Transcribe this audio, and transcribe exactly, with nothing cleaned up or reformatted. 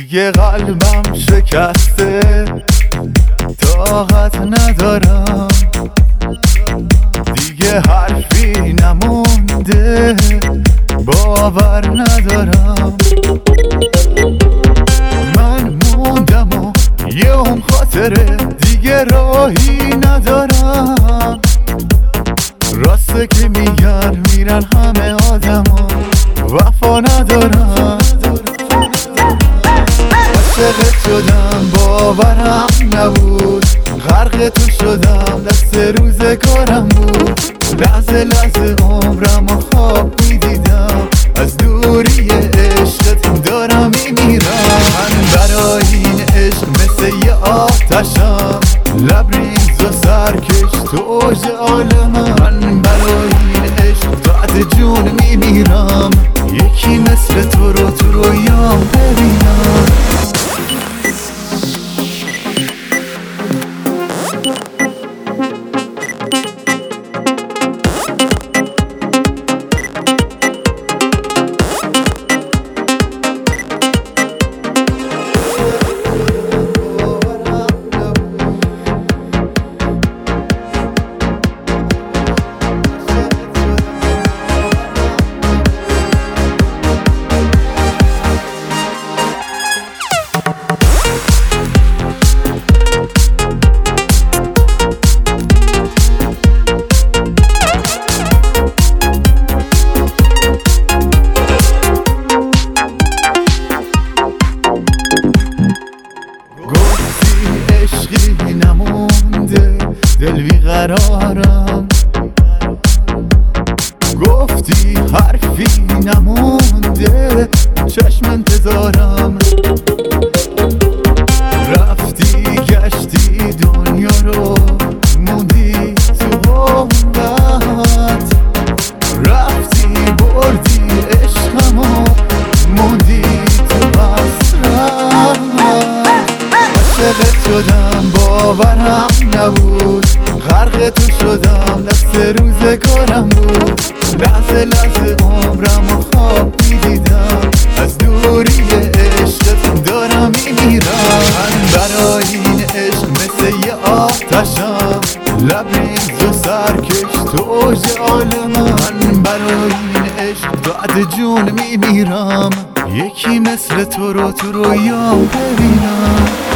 دیگه قلبم شکسته، طاقت ندارم، دیگه حرفی نمونده، باور ندارم. من موندم و یه هم خاطره، دیگه راهی ندارم. راسته که میگن میرن همه آدما، وفا ندارم. عاشقت شدم باورم نبود، غرق تو شدم دست روزگارم بود. لحظه لحظه عمرم و خواب میدیدم، از دوری عشقت دارم میمیرم. من برای این عشق مثل یه آتشم، لبریز و سرکش تو اوج عالمم. من برای این عشق بعد جون میمیرم، یکی مثل تو رو تو رویام ببینم. عشقی نمونده، دل بیقرارم. گفتی حرفی نمونده، چشم انتظارم. رفتی گشتی دنیا رو، موندی تو غربت. رفتی بردی عشقمو، موندی تو حسرت. عاشقت شدم باورم نبود، غرق تو شدم دست روزگارم بود. لحظه لحظه عمرم و خواب میدیدم، از دوری عشقت دارم میمیرم. من برای این عشق مثل یه آتشم، لبریز و سرکش تو اوج عالمم. من برای این عشق بعد جون میمیرم، یکی مثل تو رو تو رویام ببینم.